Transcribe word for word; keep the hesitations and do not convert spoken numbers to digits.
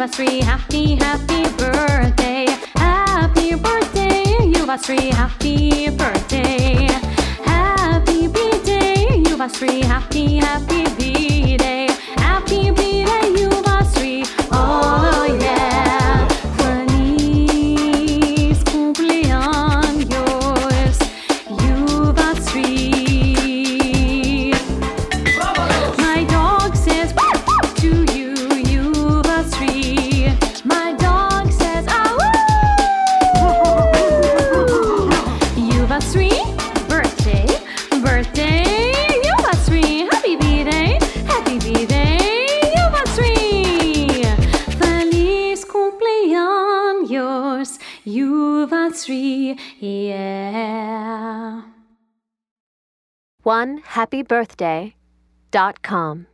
Yuvasri, happy, happy birthday. Happy birthday, Yuvasri, happy birthday. Happy B-Day, Yuvasri, happy, happy B-Day. Happy B-Day, Yuvasri, oh yeah. Feliz cumpleaños, Yuvasri. My dog says to you, Yuvasri. My dog says ah woo. Yuvasri, birthday, birthday, Yuvasri. Happy B-Day, happy B-Day, Yuvasri. Feliz cumpleaños, Yuvasri, yeah. one happy birthday dot com